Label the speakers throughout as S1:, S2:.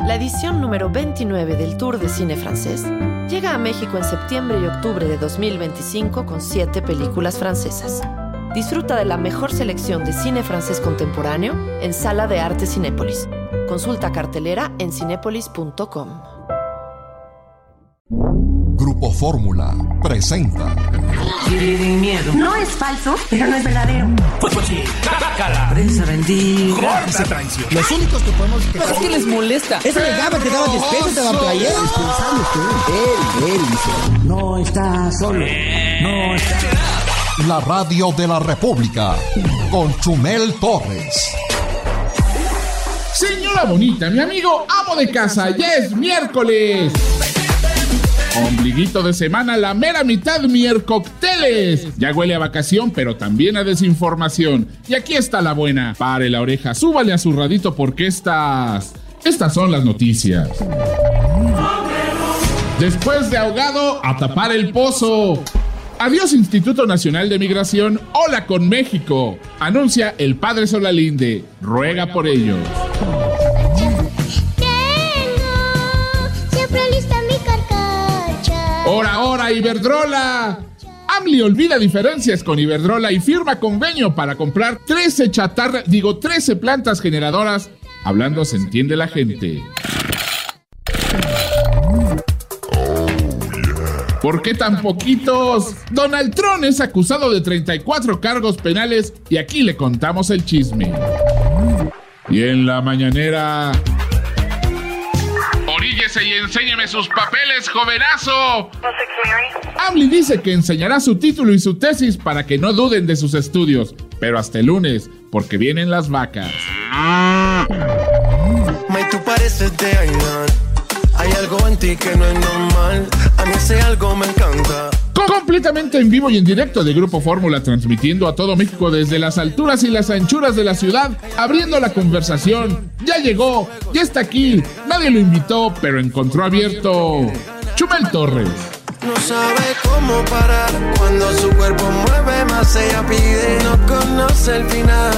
S1: La edición número 29 del Tour de Cine Francés llega a México en septiembre y octubre de 2025 con 7 películas francesas. Disfruta de la mejor selección de cine francés contemporáneo en Sala de Arte Cinépolis. Consulta cartelera en cinépolis.com.
S2: Grupo Fórmula presenta.
S3: Tienen miedo.
S4: No es falso, pero no es verdadero.
S3: Pues sí, la prensa bendiga.
S5: Corta traición.
S6: Los únicos que podemos quejar.
S7: ¿Pero es que les molesta?
S6: Eso le daba, te daba despecho, te daba playera. Pensando que él dice.
S3: No está solo. No está.
S2: La Radio de la República con Chumel Torres.
S5: Señora bonita, mi amigo amo de casa, ya es miércoles. Ombliguito de semana, la mera mitad miercocteles. Ya huele a vacación, pero también a desinformación. Y aquí está la buena. Pare la oreja, súbale a su radito porque estas son las noticias. Después de ahogado, a tapar el pozo. Adiós Instituto Nacional de Migración, hola con México. Anuncia el padre Solalinde, ruega por ellos. ¡Hora, Iberdrola! AMLI olvida diferencias con Iberdrola y firma convenio para comprar 13 plantas generadoras. Hablando se entiende la gente. ¿Por qué tan poquitos? Donald Trump es acusado de 34 cargos penales y aquí le contamos el chisme. Y en la mañanera... Oríllese y enséñeme sus papeles, jovenazo. AMLI dice que enseñará su título y su tesis para que no duden de sus estudios, pero hasta el lunes, porque vienen las vacas.
S8: May, tú pareces de Ainan. Hay algo en ti que no es normal. A mí ese algo me encanta.
S5: Completamente en vivo y en directo de Grupo Fórmula, transmitiendo a todo México desde las alturas y las anchuras de la ciudad, abriendo la conversación. Ya llegó, ya está aquí. Nadie lo invitó, pero encontró abierto Chumel Torres.
S8: No sabe cómo parar cuando su cuerpo mueve más, ella pide. No conoce el final.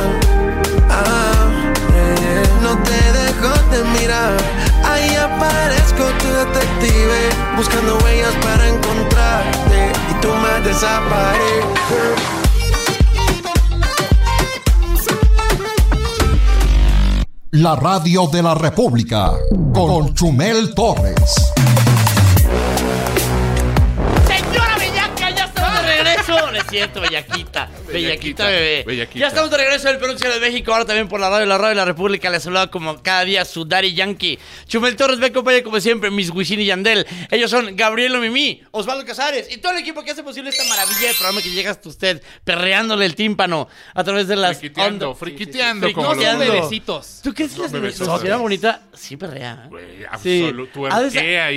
S8: No te dejo de mirar. Ahí aparezco tu detective, buscando huellas para encontrarte y tú me desapareces.
S2: La Radio de la República con Chumel Torres.
S9: No es cierto, bellaquita, bebé. Bellaquita. Ya estamos de regreso del Perú de México, ahora también por la radio de la República. Les saluda como cada día su Daddy Yankee. Chumel Torres me acompaña como siempre, Miss Wisin y Yandel. Ellos son Gabriel Mimí, Osvaldo Casares y todo el equipo que hace posible esta maravilla de programa que llega hasta usted, perreándole el tímpano a través de las
S5: friquiteando,
S9: como
S5: los
S9: bebecitos. ¿Tú crees que la sociedad bonita sí perrea?
S5: Sí. Ha de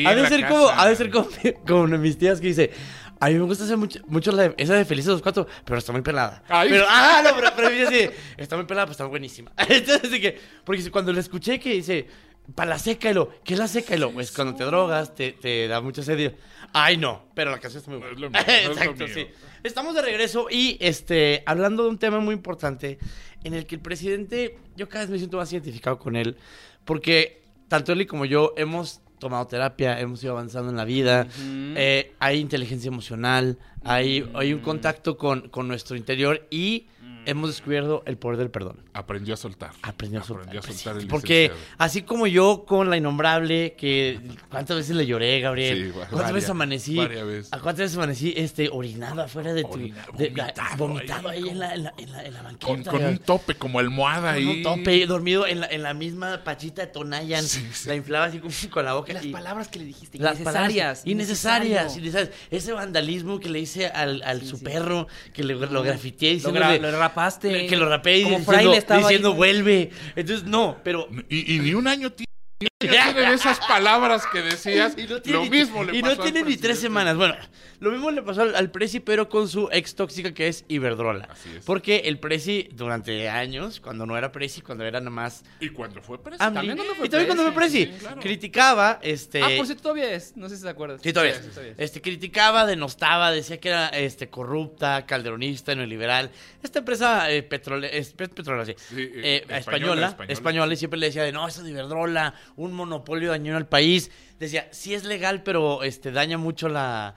S9: ser como mis tías que dice... A mí me gusta hacer mucho esa de Felices los Cuatro, pero está muy pelada. Pero así, está muy pelada, pero está buenísima. Entonces, así que, porque cuando le escuché que dice, para la seca, ¿qué es la seca? Pues cuando te drogas, te da mucha sed. Ay, no, pero la canción está muy buena. Exacto, sí. Estamos de regreso y hablando de un tema muy importante en el que el presidente, yo cada vez me siento más identificado con él, porque tanto él como yo hemos tomado terapia, hemos ido avanzando en la vida, hay inteligencia emocional, hay un contacto con nuestro interior y hemos descubierto el poder del perdón.
S5: Aprendió a soltar.
S9: Aprendió a soltar
S5: el
S9: porque
S5: licenciado.
S9: así como yo con la innombrable, que ¿cuántas veces le lloré, Gabriel?
S5: Sí,
S9: ¿Cuántas veces amanecí?
S5: Varias veces.
S9: ¿A cuántas veces amanecí orinado afuera de tu... vomitado ahí en la banqueta.
S5: Con un tope como almohada ahí.
S9: Con un tope, dormido en la misma pachita de Tonayan. Sí. La inflaba así con la boca.
S7: Y las palabras que le dijiste,
S9: innecesarias. Ese vandalismo que le hice al su perro, que lo grafiteé diciendo que lo rapé diciendo vuelve. Entonces, no, pero...
S5: Y ni un año tiene esas palabras que decías. Lo mismo le pasó.
S9: Y no tiene ni 3 semanas. Bueno, lo mismo le pasó al Prezi, pero con su ex tóxica que es Iberdrola.
S5: Así es.
S9: Porque el Prezi, durante años, cuando no era Prezi, cuando era nada más...
S5: Y cuando fue Prezi.
S9: También cuando fue Prezi. Sí, claro. Criticaba,
S7: por cierto, todavía es. No sé si te acuerdas.
S9: Sí, todavía es. Criticaba, denostaba, decía que era corrupta, calderonista, neoliberal. Esta empresa petrolera, sí. Española, y siempre le decía no, eso de Iberdrola, un monopolio dañino al país. Decía, sí es legal, pero daña mucho a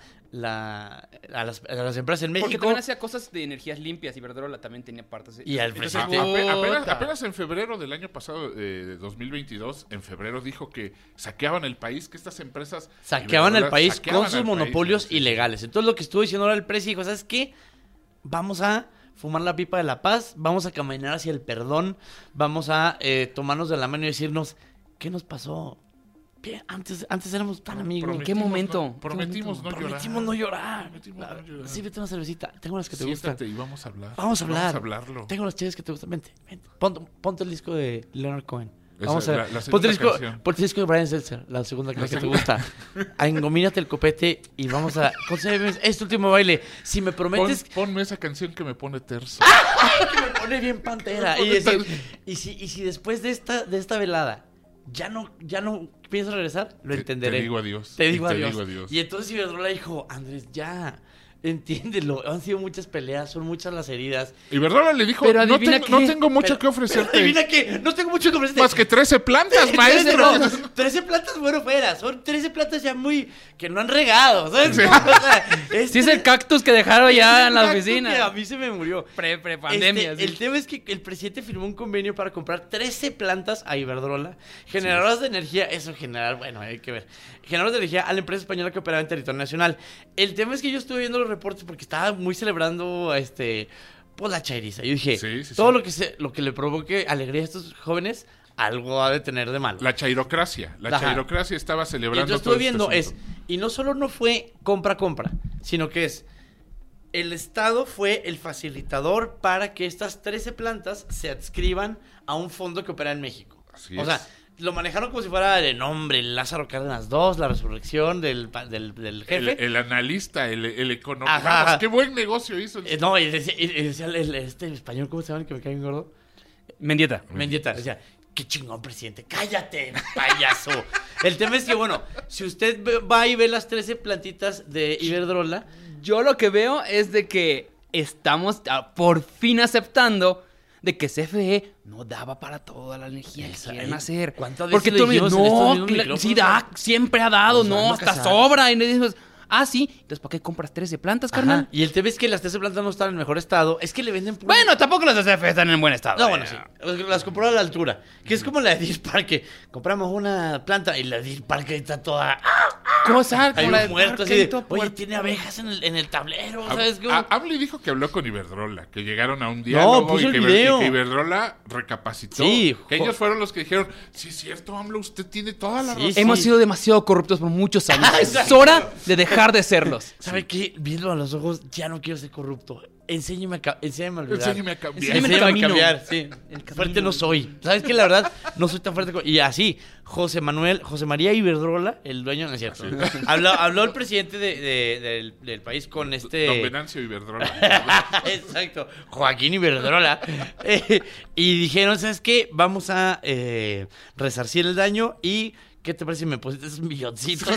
S9: las empresas en México.
S7: Porque también hacía cosas de energías limpias y Iberdrola también tenía partes.
S9: Y al
S5: Entonces,
S9: presidente.
S5: apenas en febrero del año pasado, de 2022, en febrero dijo que saqueaban el país, que estas empresas
S9: saqueaban el país
S5: saqueaban
S9: con sus
S5: al
S9: monopolios
S5: país,
S9: ilegales. Entonces lo que estuvo diciendo ahora el presidente dijo, ¿sabes qué? Vamos a fumar la pipa de la paz, vamos a caminar hacia el perdón, vamos a tomarnos de la mano y decirnos, ¿qué nos pasó? Bien, antes éramos tan amigos.
S7: ¿En qué momento?
S5: Prometimos no llorar.
S9: Sí, vete una cervecita. Tengo las que te
S5: Siéntate
S9: gustan.
S5: y vamos a hablar.
S9: Vamos a hablar.
S5: Vamos a hablarlo.
S9: Tengo las chaves que te gustan. Vente. Ponte el disco de Leonard Cohen.
S5: Esa
S9: Vamos a
S5: es
S9: ver.
S5: la
S9: Ponte el
S5: segunda
S9: disco,
S5: canción.
S9: ponte el disco de Brian Setzer, la segunda que te gusta. Engomínate el copete y vamos a... Es tu último baile. Si me prometes...
S5: Ponme esa canción que me pone terso.
S9: Que me pone bien pantera. Y si después de esta velada ya no piensas regresar, lo entenderé.
S5: Te digo adiós.
S9: Te digo adiós. Y entonces Iberdrola dijo, Andrés, ya, entiéndelo. Han sido muchas peleas, son muchas las heridas.
S5: Iberdrola le dijo,
S7: Pero
S5: no
S7: adivina
S5: tengo mucho que ofrecerte.
S9: Adivina qué, no tengo mucho que ofrecerte.
S5: Más que 13 plantas, maestro.
S9: 13 plantas bueno fuera. Son 13 plantas ya muy... que no han regado, ¿sabes?
S5: Sí.
S9: O sea,
S7: Sí, es el cactus que dejaron ya en la
S9: cactus que
S7: oficina.
S9: a mí se me murió.
S7: Pre-pandemia. sí.
S9: El tema es que el presidente firmó un convenio para comprar 13 plantas a Iberdrola, generadoras de energía, eso generar, bueno, hay que ver, generadores de energía a la empresa española que operaba en territorio nacional. El tema es que yo estuve viendo los reportes porque estaba muy celebrando pues la chairiza. Yo dije, todo lo que le provoque alegría a estos jóvenes, algo ha de tener de malo.
S5: La chairocracia. La chairocracia estaba
S9: Y
S5: celebrando.
S9: yo estuve
S5: todo
S9: viendo
S5: este asunto.
S9: y no solo no fue compra, sino que el Estado fue el facilitador para que estas 13 plantas se adscriban a un fondo que opera en México.
S5: Así
S9: o
S5: es.
S9: sea, lo manejaron como si fuera de nombre, Lázaro Cárdenas II, la resurrección del jefe.
S5: El analista, el economista.
S9: Ajá.
S5: Vamos, qué buen negocio hizo.
S9: No, y decía este español, ¿cómo se llama el que me cae bien gordo?
S7: Mendieta.
S9: Decía, qué chingón, presidente, cállate, payaso. El tema es que, bueno, si usted va y ve las 13 plantitas de Iberdrola,
S7: Yo lo que veo es de que estamos por fin aceptando de que CFE no daba para toda la energía que quieren hacer.
S9: ¿Cuántas veces
S7: Porque
S9: lo
S7: tú me
S9: dijimos en estos mismos micrófonos?
S7: sí da, siempre ha dado,
S9: Nos
S7: no,
S9: van a
S7: hasta
S9: casar.
S7: sobra. Y le dices, sí, entonces ¿para qué compras 13 plantas, carnal?
S9: y el tema es que las 13 plantas no están en mejor estado, es que le venden puro...
S7: Bueno, tampoco las de CFE están en buen estado.
S9: No, bueno, sí. Las compró a la altura. Que es como la de Deer Park, que compramos una planta y la de Deer Park está toda...
S7: Cosa,
S9: Hay
S7: como la
S9: un
S7: de
S9: muerto así
S7: Parque,
S9: de,
S7: todo
S9: oye,
S7: puerto.
S9: tiene abejas en el tablero, ¿sabes? Como...
S5: Amli dijo que habló con Iberdrola, que llegaron a un diálogo
S9: puso
S5: y
S9: el video.
S5: que Iberdrola recapacitó.
S9: Sí,
S5: que ellos fueron los que dijeron, sí es cierto, AMLO, usted tiene toda la
S9: Sí,
S5: razón.
S9: sí.
S7: Hemos sido demasiado corruptos por muchos años. Es hora de dejar de serlos.
S9: ¿Sabe qué? Viendo a los ojos, ya no quiero ser corrupto. Enséñeme a olvidar.
S5: Enséñeme a cambiar.
S7: Enséñame el
S9: Enséñame a
S7: camino.
S9: cambiar, sí. Fuerte no soy. ¿Sabes qué? La verdad, no soy tan fuerte. Y así, José María Iberdrola, el dueño, no es cierto. Habló el presidente del país con
S5: Don Venancio Iberdrola.
S9: Exacto, Joaquín Iberdrola. Y dijeron, ¿sabes qué? Vamos a resarcir el daño y... ¿Qué te parece si me pusiste esos milloncitos?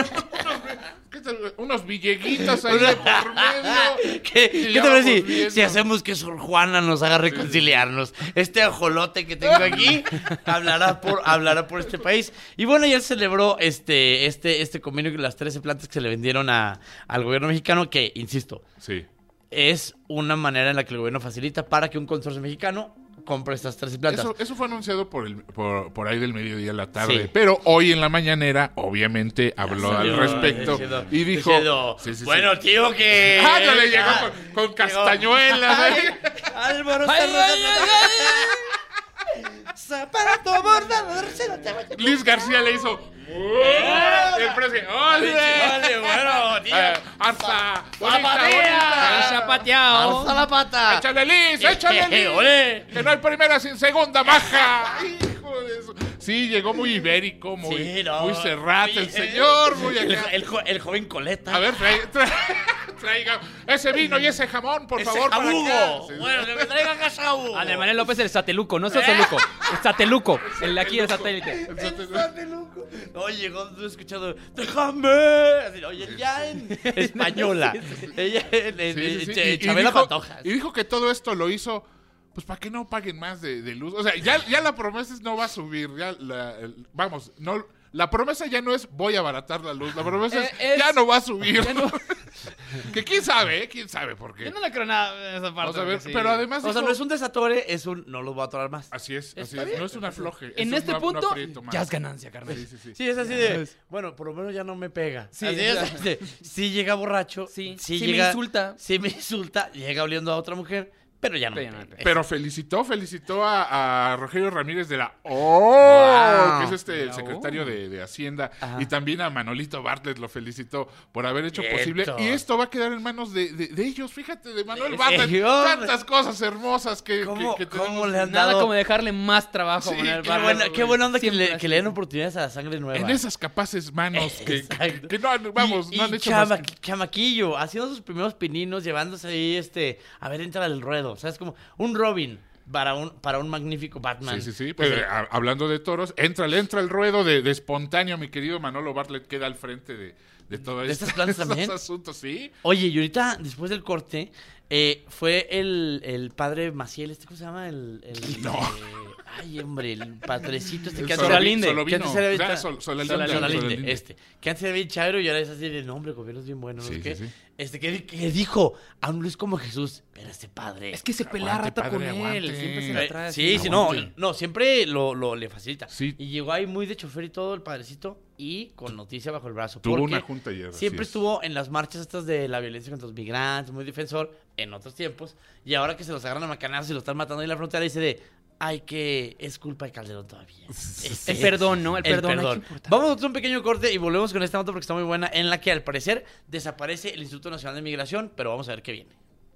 S5: Unos villeguitos ahí de por medio.
S9: ¿Qué
S5: Y
S9: te
S5: ya
S9: parece
S5: vamos viendo.
S9: si hacemos que Sor Juana nos haga reconciliarnos? Este ajolote que tengo aquí hablará por este país. Y bueno, ya celebró este convenio con las 13 plantas que se le vendieron al gobierno mexicano, que, insisto,
S5: Sí.
S9: es una manera en la que el gobierno facilita para que un consorcio mexicano compre estas 13 plantas.
S5: Eso fue anunciado por ahí del mediodía a la tarde.
S9: Sí.
S5: Pero hoy en la mañanera, obviamente, habló al respecto y dijo... Sí, sí, sí.
S9: bueno, tío, que...
S5: No le llegó con castañuelas.
S9: Álvaro zapato bordado,
S5: Luis García le hizo... El presidente... ¡Ole!
S9: bueno, tío.
S5: ¡Arza!
S7: Se ha pateado.
S9: Alza la pata.
S5: ¡Échale, Liz! ¡Échale, Liz!
S9: ¡Ole!
S5: ¡Que no hay primera sin segunda, maja! ¡Hijo de eso! Sí, llegó muy ibérico, muy cerrate el señor. Muy acá.
S9: El joven Coleta.
S5: A ver, traiga ese vino y ese jamón, por favor, para acá. Sí.
S9: Bueno, que me traigan casabugo.
S7: A Manuel López el Sateluco, no es Sateluco. Es Sateluco, el de aquí del satélite.
S9: No, llegó, no he escuchado, déjame. Así, oye, ya en española. Ella
S5: Sí, sí, sí.
S9: Chabela
S5: dijo,
S9: Pantoja.
S5: y dijo que todo esto lo hizo pues para que no paguen más de luz. O sea, ya la promesa no va a subir. Vamos, no, la promesa ya no es voy a abaratar la luz. La promesa es ya no va a subir. No. Que quién sabe por qué.
S7: Yo no le creo nada en esa parte.
S5: Vamos a ver, pero además...
S9: O sea, no es un desatore, es un no los voy a atorar más.
S5: Así es. No es un afloje.
S7: En este punto, ya es ganancia, carnal.
S9: Sí, es así de, bueno, por lo menos ya no me pega. Sí, así es. Sí llega borracho. Sí llega,
S7: me insulta.
S9: Sí me insulta, llega oliendo a otra mujer. Pero ya no.
S5: Pero felicitó a Rogelio Ramírez de la que es el secretario de Hacienda. Ajá. Y también a Manolito Bartlett lo felicitó por haber hecho posible. Y esto va a quedar en manos de ellos. Fíjate, de Manuel Bartlett. Tantas cosas hermosas que
S9: ¿Cómo le han
S7: dado?
S9: Nada
S7: como dejarle más trabajo a Manuel Bartlett.
S9: Qué buena onda que le den oportunidades a la sangre nueva.
S5: En esas capaces manos que no han hecho
S9: chamaquillo, haciendo sus primeros pininos, llevándose ahí a ver, entra el ruedo. O sea, es como un Robin para un magnífico Batman.
S5: Sí. Pues, hablando de toros, entra el ruedo de espontáneo, mi querido Manolo Bartlett queda al frente de todo
S9: estos
S5: asuntos, sí.
S9: Oye, y ahorita, después del corte, fue el padre Maciel, ¿cómo se llama?
S5: No.
S9: Ay, hombre, el padrecito
S5: que antes era Solalinde.
S9: Que antes era bien chairo y ahora es así de nombre, gobierno es bien bueno, no sé qué. Que dijo, aún no es como Jesús, pero padre.
S7: Es que se pelea rato con él, siempre se la trae.
S9: Sí, no, siempre le facilita. Sí. Y llegó ahí muy de chofer y todo el padrecito y con noticia bajo el brazo.
S5: Tuvo una junta ayer.
S9: Siempre estuvo en las marchas estas de la violencia contra los migrantes, muy defensor en otros tiempos. Y ahora que se los agarran a macanazos y los están matando en la frontera, dice que es culpa de Calderón todavía.
S7: El perdón, ¿no? El perdón.
S9: Vamos a hacer un pequeño corte y volvemos con esta nota porque está muy buena, en la que al parecer desaparece el Instituto Nacional de Migración, pero vamos a ver qué viene.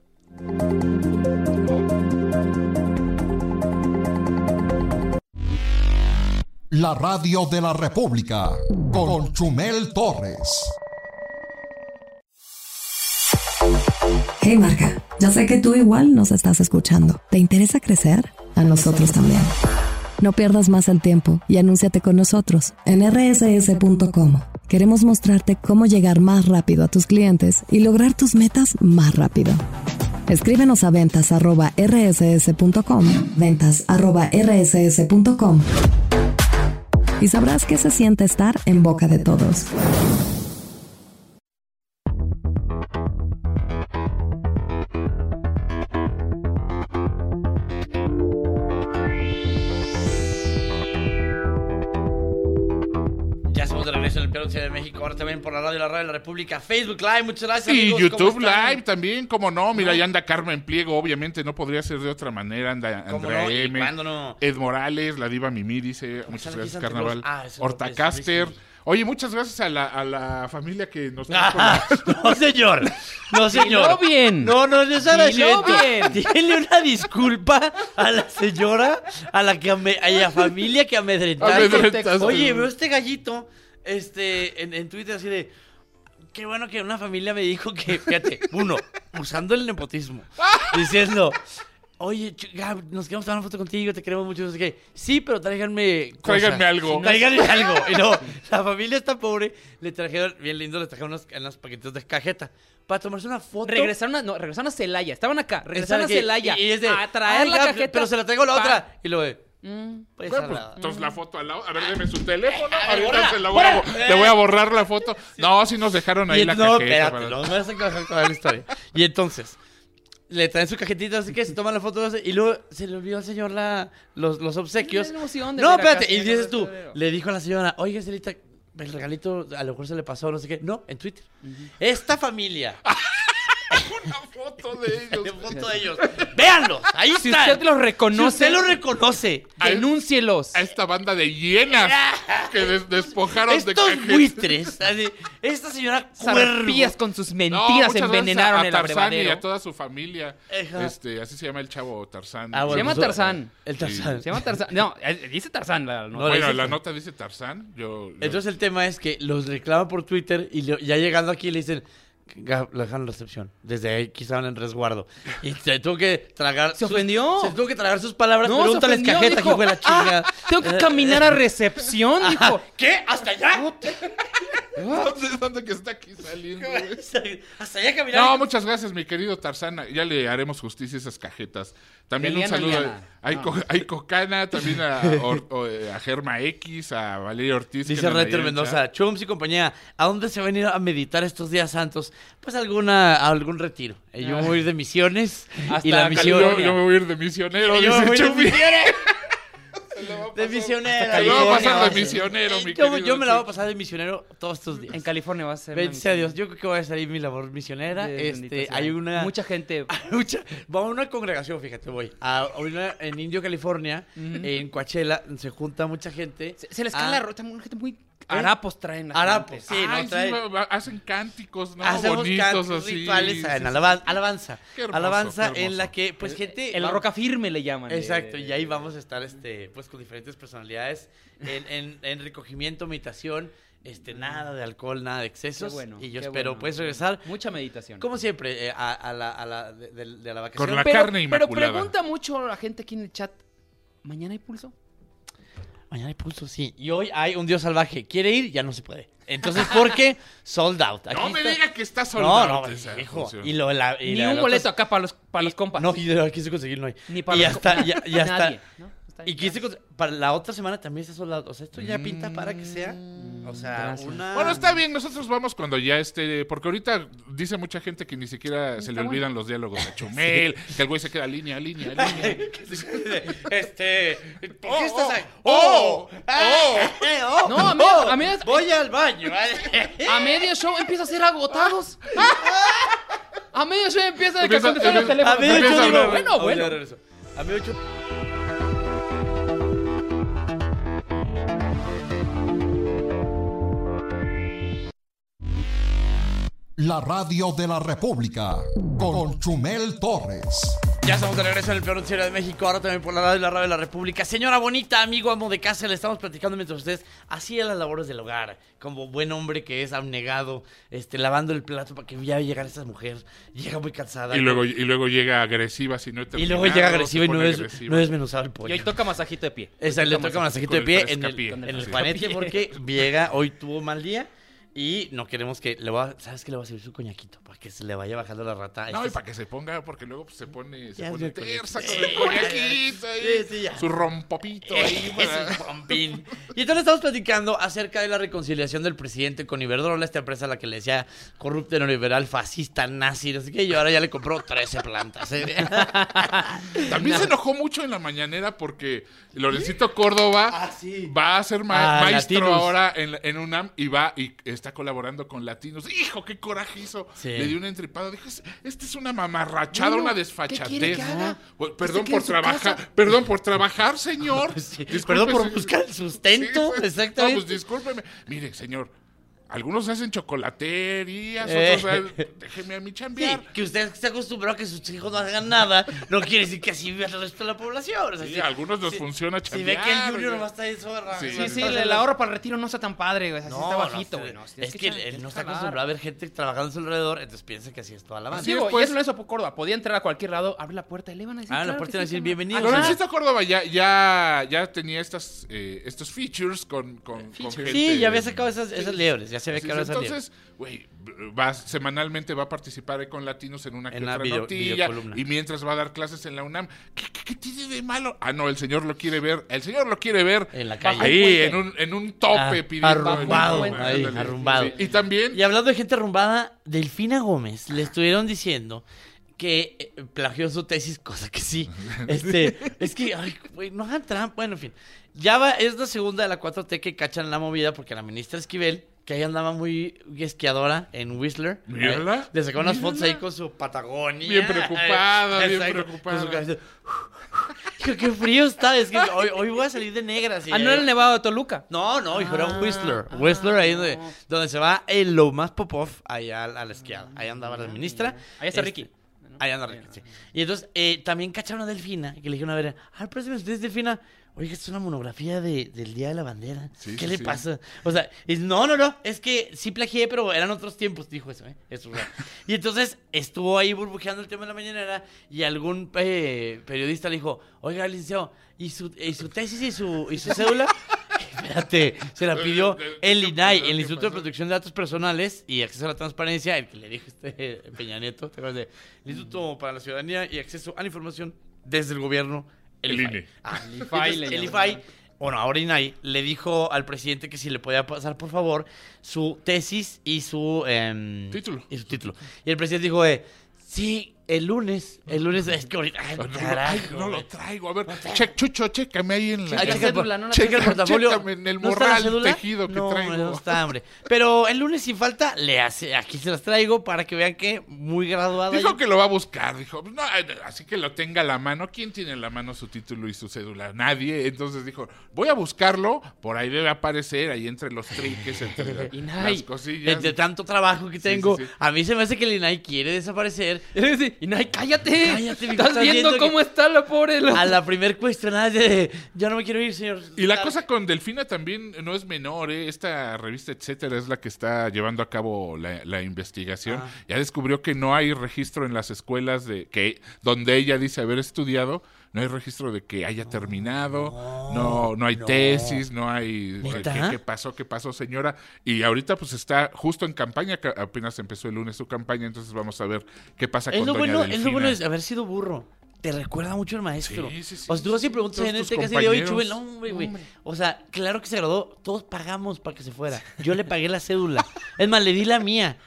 S2: La radio de la República con Chumel Torres.
S10: Hey Marca, ya sé que tú igual nos estás escuchando. ¿Te interesa crecer? A nosotros también. No pierdas más el tiempo y anúnciate con nosotros en rss.com. Queremos mostrarte cómo llegar más rápido a tus clientes y lograr tus metas más rápido. Escríbenos a ventas@rss.com, ventas@rss.com y sabrás qué se siente estar en boca de todos.
S9: De México, ahora también por la radio de la República, Facebook Live, muchas gracias.
S5: Y amigos, YouTube Live también, cómo no, mira, ahí anda Carmen Pliego, obviamente no podría ser de otra manera, anda Andrea M, Ed Morales, la diva Mimi dice, muchas gracias Carnaval, Hortacaster. Oye, muchas gracias a la familia que nos trajo.
S9: No, señor.
S7: Dilo bien.
S9: No,
S7: Dilo bien.
S9: Dile una disculpa a la señora, a la familia que amedrentaste. Oye, veo este gallito en Twitter así de... Qué bueno que una familia me dijo que, fíjate, usando el nepotismo, diciendo... Oye, Gab, nos queremos tomar una foto contigo, te queremos mucho, no sé qué. Sí, pero tráiganme
S5: algo.
S9: Tráiganme algo. Y no, la familia está pobre, le trajeron, bien lindo, le trajeron unos paquetitos de cajeta para tomarse una foto.
S7: Regresaron a Celaya, estaban acá, regresaron a Celaya
S9: y es de,
S7: a traer la cajeta.
S9: Pero se la traigo la otra. Y luego
S5: pues entonces la foto al lado. A ver, deme su teléfono. Ahorita le voy a borrar la foto. No, si nos dejaron ahí la cajeta.
S9: Espérate, no me vas a encajar toda la historia. Y entonces... le traen su cajetita, así que se toman la foto y luego se le olvidó al señor los obsequios. No, espérate, y dices tú, le dijo a la señora, oiga, Celita, el regalito a lo mejor se le pasó, no sé qué. No, en Twitter. Esta familia...
S5: una foto de ellos.
S9: ¡Véanlos! Ahí está.
S7: Si usted los reconoce.
S9: Denúncielos.
S5: A esta banda de hienas que despojaron de
S9: cajetas. Estos buitres. Esta señora
S7: Zarpías con sus mentiras envenenaron el abrevadero.
S5: Y a toda su familia. Así se llama el chavo Tarzán.
S7: Se llama Tarzán.
S9: El Tarzán.
S7: Se llama Tarzán. No, dice Tarzán.
S5: La nota dice Tarzán.
S9: Entonces el tema es que los reclaman por Twitter y ya llegando aquí le dicen... lo dejan en recepción. Desde ahí estaban en resguardo. Y se tuvo que tragar.
S7: ¿Se ofendió?
S9: Se tuvo que tragar sus palabras. No, pregúntales cajeta, hijo de la chingada.
S7: Tengo que caminar a recepción, dijo.
S9: ¿Qué? ¿Hasta allá?
S5: ¿Dónde que está aquí saliendo?
S9: Hasta allá caminar.
S5: No, muchas gracias, mi querido Tarzán. Ya le haremos justicia a esas cajetas También un
S7: Eliana,
S5: saludo.
S7: Eliana.
S5: Hay Cocana, también a Germa X, a Valeria Ortiz.
S9: Dice Reter Mendoza, Chums y compañía, ¿a dónde se van a ir a meditar estos días santos? Pues a algún retiro. Yo me voy a ir de misiones.
S7: Hasta
S9: Y la misión...
S5: Yo me voy a ir de misionero,
S9: Yo me
S5: dice
S9: voy de
S5: Chumi.
S9: misiones. De misionero.
S5: Lo voy a pasar de misionero, mi querido.
S9: Yo me la voy a pasar de misionero todos estos días.
S7: En California va a ser.
S9: Bendito sea Dios, yo creo que voy a salir mi labor misionera. Hay una...
S7: Mucha gente.
S9: Vamos a una congregación, fíjate, voy. En Indio, California, en Coachella, se junta mucha gente.
S7: Se les cae la rota, una gente muy. Harapos traen.
S9: Harapos, sí,
S5: Ay,
S9: ¿no? Traen...
S5: hacen cánticos, ¿no?
S9: Hacemos
S5: bonitos
S9: cantos,
S5: así.
S9: rituales en alabanza.
S5: Qué hermoso,
S9: Alabanza
S5: qué hermoso.
S9: en la que, pues, gente...
S7: El roca firme le llaman.
S9: Exacto, y ahí vamos a estar, pues, con diferentes personalidades en recogimiento, meditación, nada de alcohol, nada de excesos.
S7: Qué bueno,
S9: y yo
S7: qué
S9: espero,
S7: bueno.
S9: puedes regresar.
S7: Mucha meditación.
S9: Como siempre, de la vacación.
S5: Con la carne
S7: Pero
S5: inmaculada.
S7: pregunta mucho la gente aquí en el chat. ¿Mañana hay pulso?
S9: Mañana hay pulso, sí. Y hoy hay un dios salvaje. ¿Quiere ir? Ya no se puede. Entonces, ¿por qué? Sold out. Aquí
S5: No me
S9: está...
S5: diga que está sold out esa
S9: hijo.
S5: función.
S9: Y
S7: Ni un boleto acá para los compas.
S9: No, y de quise conseguir, no hay.
S7: Ni para
S9: y
S7: los
S9: ya está.
S7: Nadie, ¿no? Está
S9: Y
S7: bien.
S9: quise para la otra semana también está soldado. O sea, esto ya pinta para que sea. O sea,
S7: Gracias.
S9: una.
S5: Bueno, está bien, nosotros vamos cuando ya porque ahorita dice mucha gente que ni siquiera se le olvidan los diálogos a Chumel, que el güey se queda línea.
S9: ¿Por qué
S5: Oh,
S9: estás ahí?
S5: oh,
S7: No, a mí
S9: Voy al baño.
S7: a medio show empieza a ser agotados. A medio show empieza a
S5: Empieza-
S7: contestar el
S5: empieza-
S7: teléfono.
S9: A medio
S5: Empieza
S9: show
S5: a
S9: digo,
S5: hablar.
S7: Bueno, bueno.
S9: Ya regreso. A medio show.
S2: La radio de la República con Chumel Torres.
S9: Ya estamos de regreso en el peor noticiero de México, ahora también por la radio de la República. Señora bonita, amigo, amo de casa, le estamos platicando mientras ustedes hacían las labores del hogar, como buen hombre que es, abnegado, lavando el plato para que ya llegar esa mujer, llega muy cansada.
S5: Y luego llega agresiva si no he
S9: Y
S5: terminado,
S9: luego llega agresiva y
S5: se
S9: no
S5: pone
S9: es
S5: agresiva.
S9: desmenuzado el
S7: Y
S9: pollo.
S7: hoy toca masajito de pie.
S9: Le toca masajito de
S5: con
S9: pie
S5: el
S9: en
S5: frescapié.
S9: el
S5: Sí.
S9: panete porque llega, hoy tuvo mal día. Y no queremos que ¿sabes qué? Le va a servir su coñaquito para que se le vaya bajando la rata.
S5: No, y para que se ponga, porque luego pues, se pone
S9: Ya es
S5: tersa con
S9: miércoles.
S5: el coñaquito ahí,
S9: Sí, ya.
S5: su rompopito ahí.
S9: Es
S5: para-
S9: un pompín. Y entonces estamos platicando acerca de la reconciliación del presidente con Iberdrola, esta empresa a la que le decía corrupto, neoliberal, fascista, nazi, no sé qué, y ahora ya le compró 13 plantas.
S5: También se enojó mucho en la mañanera porque Lorencito Córdoba
S9: sí.
S5: va a ser maestro
S9: Latinos.
S5: ahora en UNAM y está colaborando con Latinos. ¡Hijo, qué coraje hizo!
S9: Sí.
S5: Le dio una entripada. Dijo, esta es una mamarrachada,
S7: Bueno,
S5: una
S7: ¿qué
S5: desfachatez.
S7: quiere que haga?
S5: Bueno,
S7: Que se quede en su casa.
S5: Perdón por trabajar, señor.
S9: Sí,
S5: Disculpe,
S9: perdón por
S5: señor.
S9: buscar el sustento,
S5: Sí.
S9: exactamente.
S5: No, pues discúlpeme. Mire, señor, algunos hacen chocolaterías, otros déjeme a mí
S9: Sí,
S5: chambear.
S9: que usted se acostumbró a que sus hijos no hagan nada, no quiere decir que así vea el resto de la población. O sea,
S5: Sí, a algunos nos funciona
S9: Si ve
S5: chambear.
S9: que el Junior
S5: oiga.
S9: nomás está ahí zorra.
S5: Sí.
S7: Sí, el ahorro para el retiro no está tan padre, güey. Así está bajito, güey. No,
S9: es que él no está acostumbrado a ver gente trabajando a su alrededor, entonces piensa que así es toda la banda.
S7: Sí,
S5: después-
S7: güey, y eso no es por Córdoba. Podía entrar a cualquier lado, abre la puerta y le van a decir.
S9: Ah, la
S7: claro
S9: puerta
S7: que
S9: iba a
S7: sí,
S9: decir,
S7: carnal.
S9: bienvenido.
S7: Ajá.
S5: Lorencito Córdoba ya tenía estos features con gente.
S9: Sí, ya había sacado esas liebres, ya se ve
S5: Sí,
S9: que ahora esas liebres.
S5: entonces, güey, semanalmente va a participar ahí con Latinos en una que
S9: En la
S5: otra notilla
S9: videocolumna.
S5: y mientras va a dar clases en la UNAM. ¿Qué tiene de malo? Ah, no, el señor lo quiere ver. El señor lo quiere ver
S9: En la calle.
S5: ahí en un tope pidiendo.
S9: Arrumbado,
S5: Ándale,
S9: ahí,
S5: sí,
S9: arrumbado.
S5: sí. Y también
S9: Y hablando de gente arrumbada, Delfina Gómez le estuvieron diciendo que plagió su tesis, cosa que sí. Es que, ay, güey, no hagan trampa. Bueno, en fin. Es la segunda de la 4T que cachan la movida porque la ministra Esquivel, que ahí andaba muy esquiadora en Whistler.
S5: Mírala,
S9: Le sacó unas fotos
S5: mírala.
S9: ahí con su Patagonia.
S5: Bien preocupada, bien
S9: Exacto,
S5: preocupada.
S9: con su cabeza. Dijo, qué frío está. Es que hoy voy a salir de negra. Así,
S7: Ah, no era el Nevado de Toluca.
S9: No, hijo, era un Whistler. Whistler, ahí donde se va lo más pop-off, allá a la esquiada. Ahí andaba la ministra.
S7: Ahí está Ricky.
S9: Ahí anda Ricky, sí. Y entonces, también cacharon a Delfina, que le dijeron, a ver, préstame ustedes, Delfina. Oiga, esto es una monografía del Día de la Bandera.
S5: Sí,
S9: ¿Qué
S5: sí,
S9: le
S5: sí.
S9: pasa? O sea, no, es que sí plagié, pero eran otros tiempos, dijo eso, Eso es real. Y entonces estuvo ahí burbujeando el tema de la mañanera y algún periodista le dijo, oiga, licenciado, ¿y su tesis y su cédula? Espérate, se la pidió el INAI, el Instituto de Protección de Datos Personales y Acceso a la Transparencia, el que le dijo Peña Nieto, ¿te acuerdas de? El Instituto para la Ciudadanía y Acceso a la Información desde el gobierno, el IFAI.
S7: El
S9: IFAI, bueno, ahora INAI, le dijo al presidente que si le podía pasar, por favor, su tesis y su título. Y el presidente dijo, sí, el lunes es que ahorita...
S5: No lo traigo. A ver, Chucho, chécame ahí en la...
S9: Checa el portafolio.
S5: Chécame en el morral tejido que traigo.
S9: No está, hombre. Pero el lunes sin falta, aquí se las traigo para que vean que muy graduado.
S5: Dijo que lo va a buscar, dijo, no, así que lo tenga a la mano. ¿Quién tiene en la mano su título y su cédula? Nadie. Entonces dijo, voy a buscarlo, por ahí debe aparecer, ahí entre los trinques, entre las cosillas.
S9: Entre tanto trabajo que tengo, a mí se me hace que el INAI quiere desaparecer.
S7: INAI, cállate.
S9: ¿Estás
S7: viendo cómo está la pobre?
S9: A la primer cuestionada de yo no me quiero ir, señor.
S5: Y la cosa con Delfina también no es menor, Esta revista, etcétera, es la que está llevando a cabo la investigación. Ya descubrió que no hay registro en las escuelas donde ella dice haber estudiado. No hay registro de que haya terminado, no hay tesis, no hay... ¿Qué pasó, señora? Y ahorita pues está justo en campaña, que apenas empezó el lunes su campaña, entonces vamos a ver qué pasa con doña Delfina.
S9: Es lo bueno de haber sido burro. Te recuerda mucho al maestro.
S5: Sí.
S9: O sea, tú así preguntas en este caso de hoy, Chubel, güey. O sea, claro que se graduó, todos pagamos para que se fuera. Yo le pagué la cédula. Es más, le di la mía.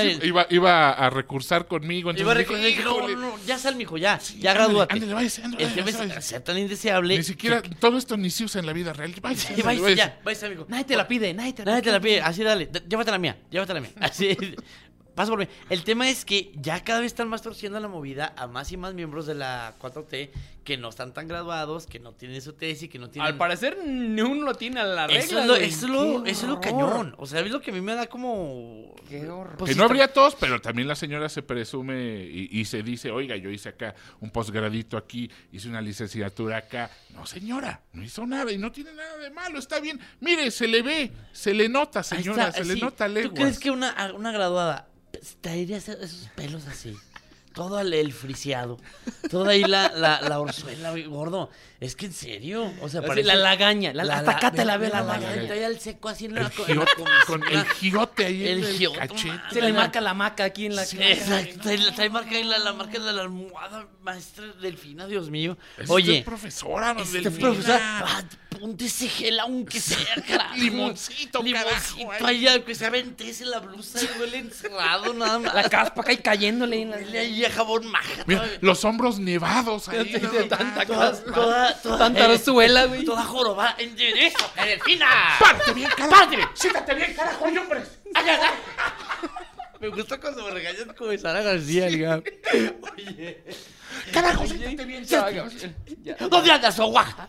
S5: Iba a recursar conmigo.
S9: Entonces no, ya sal, mijo, ya gradúate.
S5: Ándale, váyase.
S9: El tema es ser tan indeseable.
S5: Ni siquiera, todo esto ni se usa en la vida real. Váyase,
S7: amigo. Nadie te la pide.
S9: Así, dale, llévate la mía. Así... Pasa por mí. El tema es que ya cada vez están más torciendo la movida a más y más miembros de la 4T que no están tan graduados, que no tienen su tesis, que no tienen...
S7: Al parecer, ni uno lo tiene a la regla.
S9: Eso es lo cañón. O sea, es lo que a mí me da como...
S7: Qué horror.
S5: Pues que no habría tos, pero también la señora se presume y se dice, oiga, yo hice acá un posgradito aquí, hice una licenciatura acá. No, señora, no hizo nada y no tiene nada de malo, está bien. Mire, se le ve, se le nota, señora, le nota leguas.
S9: ¿Tú crees que una graduada traería esos pelos así? Todo el friseado. Toda ahí la orzuela, gordo. Es que en serio. O sea, parece...
S7: La lagaña. Hasta acá te la ve la lagaña.
S9: Trae al seco así en la...
S5: Con el gigote ahí en el cachete.
S7: Se le marca la maca aquí en la...
S9: Exacto. Trae marca ahí la marca de la almohada, maestra Delfina, Dios mío.
S5: Oye. Es profesora,
S9: profesora. Ponte ese gel aunque sea, carajo.
S5: Limoncito, carajo.
S9: Ahí, aunque sea, ventese la blusa y huele encerrado, nada más.
S7: La caspa acá y cayéndole.
S9: Ahí a jabón maja.
S5: Mira, los hombros nevados ahí.
S7: De tanta caspa. Tanta orzuela, güey.
S9: Toda jorobada. ¡Endereza, Delfina!
S5: ¡Párate bien, carajo! ¡Siéntate bien, carajo, hombre!
S9: Me gusta cuando me regañan como de Sara García, digamos. Oye.
S5: Carajo, siéntate bien,
S9: ¿Dónde andas, Soguaja?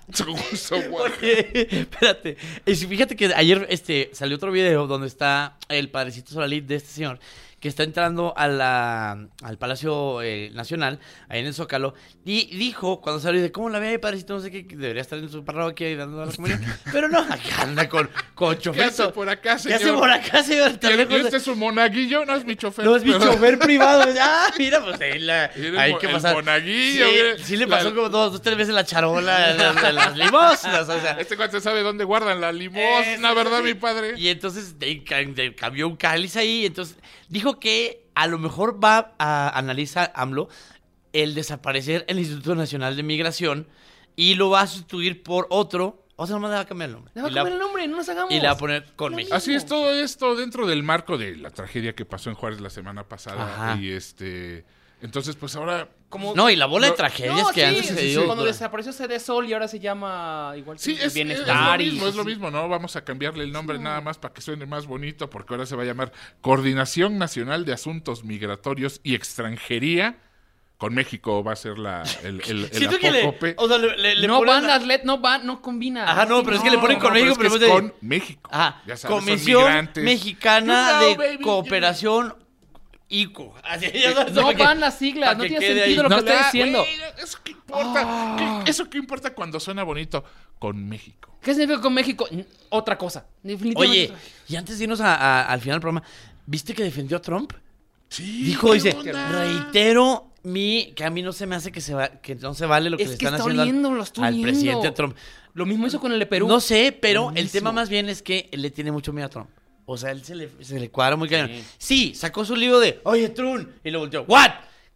S9: Oye, espérate. Fíjate que ayer salió otro video donde está el padrecito Solalí de este señor, que está entrando al Palacio Nacional, ahí en el Zócalo, y dijo, cuando salió, de cómo la ve, padrecito, no sé qué, debería estar en su parroquia y dando la comunión, pero no, acá anda con chofer.
S5: ¿Qué hace por acá, señor?
S9: ¿Qué hace por acá, señor?
S5: ¿Y usted es un monaguillo? No es mi chofer.
S9: No es mi chofer privado. Mira, pues ahí que pasar.
S5: El monaguillo.
S9: Sí le pasó como 2 o 3 veces la charola de las limosnas, o sea.
S5: Este cuate sabe dónde guardan la limosna, ¿verdad, mi padre?
S9: Y entonces cambió un cáliz ahí, entonces dijo que a lo mejor va a analizar AMLO el desaparecer el Instituto Nacional de Migración y lo va a sustituir por otro. O sea, nomás le va a cambiar el nombre.
S7: Le va a cambiar el nombre, no nos hagamos.
S9: Y le va a poner con México.
S5: Así es todo esto dentro del marco de la tragedia que pasó en Juárez la semana pasada.
S9: Ajá.
S5: Y entonces, pues ahora...
S9: No, y la bola de tragedias que han sucedido.
S7: Cuando desapareció Cedesol y ahora se llama igual que
S5: Bienestar. Es lo mismo, ¿no? Vamos a cambiarle el nombre nada más para que suene más bonito, porque ahora se va a llamar Coordinación Nacional de Asuntos Migratorios y Extranjería. Con México va a ser el apócope.
S9: O sea,
S7: no combina.
S9: Ajá, no, pero es que le ponen con México.
S5: Pero es con México.
S9: Ajá,
S5: ya sabes,
S9: Comisión Mexicana de Cooperación ICO.
S7: No van las siglas, no tiene sentido lo que estoy diciendo.
S5: ¿Eso qué importa? ¿Eso qué importa cuando suena bonito? Con México.
S7: ¿Qué significa con México? Otra cosa. Definitivamente.
S9: Oye, y antes de irnos al final del programa, ¿viste que defendió a Trump?
S5: Sí.
S9: Dice, reitero que a mí no se me hace que no se vale lo que le están haciendo al presidente Trump.
S7: Lo mismo hizo con el de Perú.
S9: No sé, pero el tema más bien es que él le tiene mucho miedo a Trump. O sea, él se le cuadra muy cañón. Sí, sacó su libro de, oye, Trump, y lo volteó, ¿what?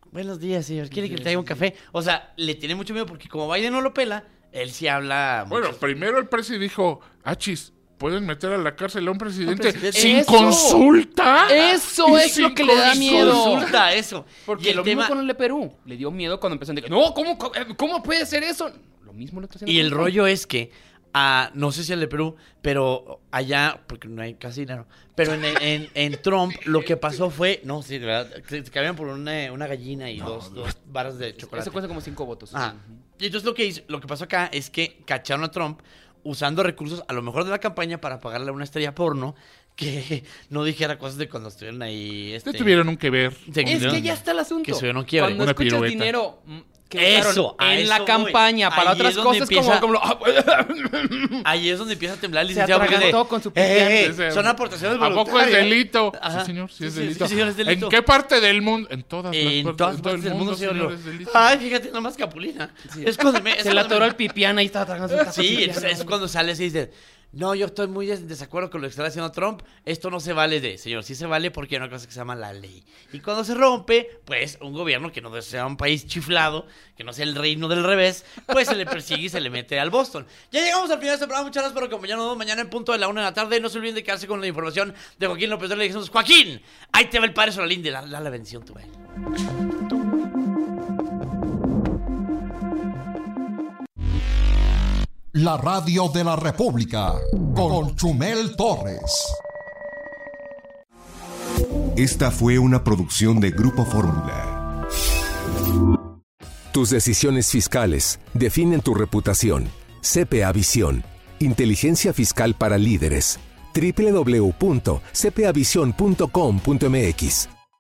S9: buenos días, señor, ¿quiere que le traiga un café? O sea, le tiene mucho miedo porque como Biden no lo pela, él sí habla...
S5: Bueno, primero el presidente dijo, achis, ¿pueden meter a la cárcel a un presidente sin
S7: Eso.
S5: consulta?
S7: Eso es lo que le da miedo.
S9: Consulta, eso.
S7: Porque lo mismo con el de Perú. Le dio miedo cuando empezó a decir, no, ¿cómo puede ser eso? Lo mismo lo está haciendo.
S9: Y el rollo es que, no sé si el de Perú, pero allá, porque no hay casi dinero, pero en Trump lo que pasó fue, no, sí, de verdad, se cabían por una gallina y dos barras de chocolate.
S7: Eso cuesta como 5 votos.
S9: Y entonces lo que pasó acá es que cacharon a Trump usando recursos, a lo mejor de la campaña, para pagarle a una estrella porno que no dijera cosas de cuando estuvieron ahí.
S5: Tuvieron un que ver.
S7: Es que ya está el asunto.
S9: Que se no quiere.
S7: Cuando
S5: una
S7: escuchas
S5: pirueta.
S7: dinero que usaron en la
S9: voy.
S7: campaña para
S9: Ahí
S7: otras
S9: es donde
S7: cosas, como
S9: ahí es donde empieza a temblar el
S7: se
S9: licenciado.
S7: atragantó con su pipián.
S9: Son aportaciones
S5: ¿A
S9: voluntarias.
S5: poco es delito?
S9: Ajá.
S5: Sí, señor, sí es
S9: Sí,
S5: delito.
S9: sí, señor, es delito.
S5: ¿En qué parte del mundo? En todas
S9: En todas partes del mundo,
S5: señor, es delito.
S9: Ay, fíjate, nomás Capulina. Es cuando
S7: Se le atoró el pipián, ahí estaba tragando su taco de
S9: Sí,
S7: pipián.
S9: es cuando sales y dices, no, yo estoy muy en desacuerdo con lo que está haciendo Trump. Esto no se vale señor, sí se vale porque hay una cosa que se llama la ley. Y cuando se rompe, pues un gobierno que no sea un país chiflado, que no sea el reino del revés, pues se le persigue y se le mete al Boston. Ya llegamos al final de este programa. Muchas gracias por acompañarnos mañana en punto de la 1 de la tarde. No se olviden de quedarse con la información de Joaquín López. Le dijimos, Joaquín, ahí te va el padre Solalín de la bendición tu él.
S2: La radio de la República con Chumel Torres.
S11: Esta fue una producción de Grupo Fórmula.
S12: Tus decisiones fiscales definen tu reputación. CPA Visión. Inteligencia fiscal para líderes. www.cpavision.com.mx